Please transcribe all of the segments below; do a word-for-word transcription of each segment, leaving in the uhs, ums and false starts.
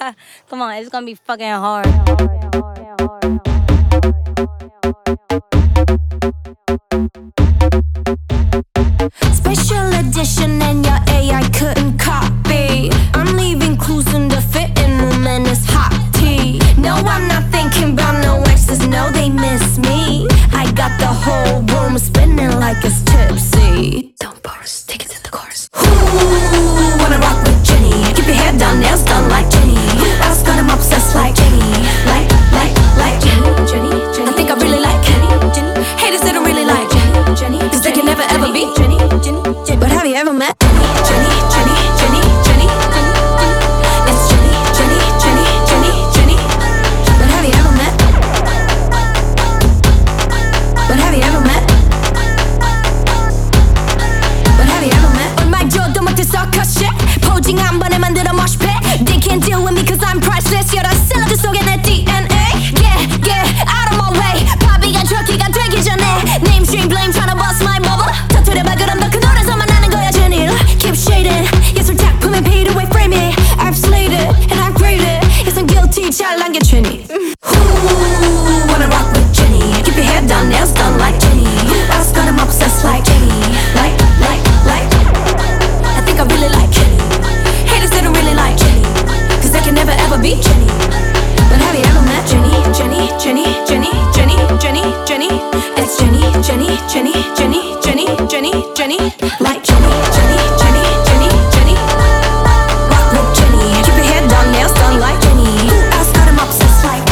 Come on, it's gonna be fucking hard. Special edition and your A I couldn't copy. I'm leaving clues in the fitting room and it's hot tea. No, I'm not thinking about no exes, no, they miss me. I got the whole room spinning like it's tipsy. Don't burst, take it to the chorus. Ooh, wanna rock with Jenny. Keep your hair done, nails done like Jenny. Who else got 'em obsessed like Jenny? Like, like, like Jenny, Jenny, Jenny. I think I really like Jenny, Jenny. Haters that don't really like Jenny, Jenny. Cause they can never ever be Jenny, Jenny, Jenny. But have you ever met Jenny, Jenny, Jenny, Jenny, Jenny, Jenny? It's Jenny, Jenny, Jenny, Jenny, Jenny. But have you ever met? But have you ever met? But have you ever met? 얼마 줘도 못해 circus shit. 포징 한 번에 만들어 mosh pit. They can't deal with me cause I'm priceless. You're the 샐러드 속에 내 D N A. Yeah, yeah, out of my way. 바비가 트럭키가 되기 전에 Namestream blame tryna bust my bubble. 터뜨려봐 그럼 너 그 노래서만 나는 거야 Jenny. Keep shading 예술 작품에 paid away frame it. I've slayed it and I've graded. Yes I'm guilty 잘난 게 Jenny. Ooh, wanna rock with Jenny. Keep your hair done, nails done like Jenny. Who else got 'em obsessed like Jenny? Like, like, like I think I really like Jenny. Haters they don't really like Jenny cause they can never ever be Jenny. But have you ever met Jenny, Jenny, Jenny, Jenny, Jenny, Jenny, Jenny? It's Jenny, Jenny, Jenny, Jenny, Jenny, Jenny, Jenny. Like Jenny, Jenny, Jenny, Jenny, Jenny. Rock with Jenny. Keep your hair done, nails done like Jenny. Who else got 'em obsessed like?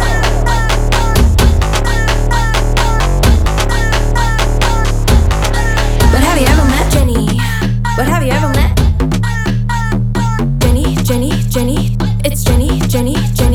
But have you ever met Jenny? But have you ever met Jenny, Jenny, Jenny? It's Jenny, Jenny, Jenny.